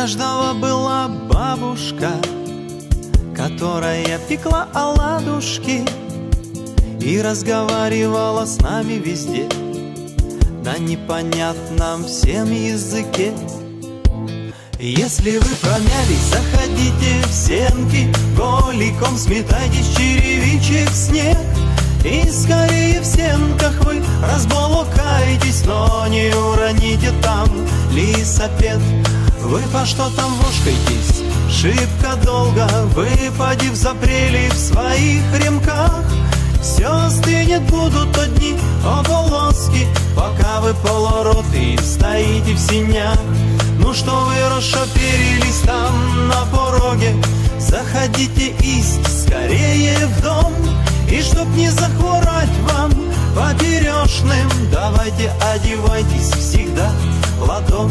каждого была бабушка, которая пекла оладушки и разговаривала с нами везде на непонятном всем языке. Если вы промялись, заходите в сенки, голиком сметайте с черевичек снег, и скорее в сенках вы разболокаетесь, но не уроните там лисапед. Вы по что там вошкаетесь шибко долго, выпадив запрели в своих ремках. Все стынет, будут одни ополоски, пока вы полуроты стоите в синях. Ну что вы расшоперились там на пороге, заходите исть скорее в дом. И чтоб не захворать вам поперечным, давайте одевайтесь всегда в ладон.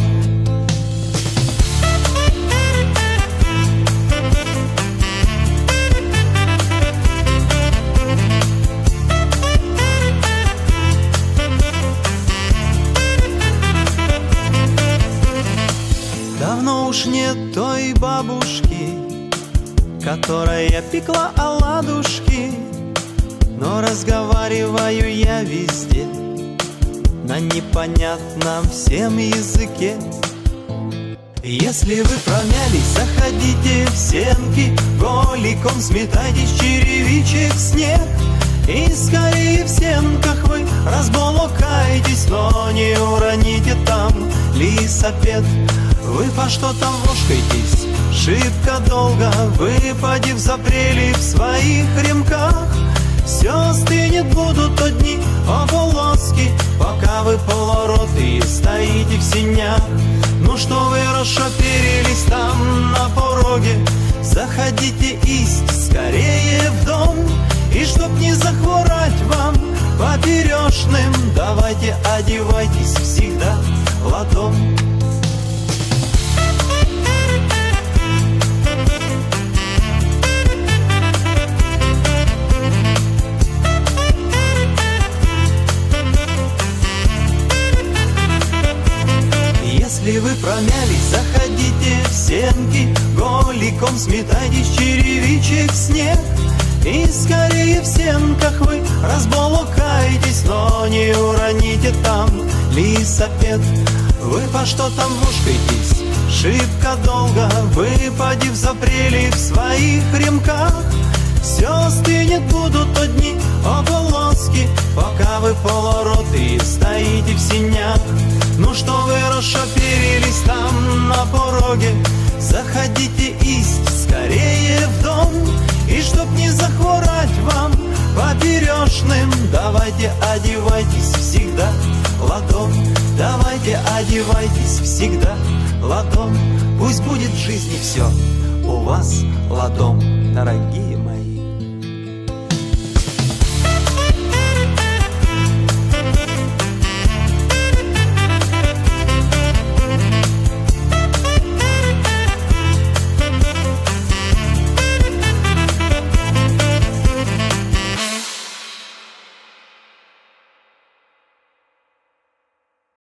Давно уж нет той бабушки, которая пекла оладушки, но разговариваю я везде на непонятном всем языке. Если вы промялись, заходите в сенки, голиком сметайте с черевичек снег, и скорее в сенках вы разболокаетесь, но не уроните там лисапед. Вы по что там вошкаетесь шибко долго, выпадив запрели в своих ремках. Все стынет, будут одни ополоски, пока вы полуроты стоите в синях. Ну что вы расшоперились там на пороге, заходите исть скорее в дом. И чтоб не захворать вам поперечным, давайте одевайтесь всегда в ладон. Если вы промялись, заходите в сенки, голиком сметайте с черевичек снег, и скорее в сенках вы разболокаетесь, но не уроните там лисапед. Вы по что там вошкаетесь шибко долго, выпадив запрели в своих ремках. Все стынет, будут одни ополоски, пока вы полуроты стоите в синях. Ну что вы расшоперились там на пороге, заходите исть скорее в дом. И чтоб не захворать вам поперечным, давайте одевайтесь всегда в ладон. Давайте одевайтесь всегда в ладон. Пусть будет в жизни все у вас ладом, дорогие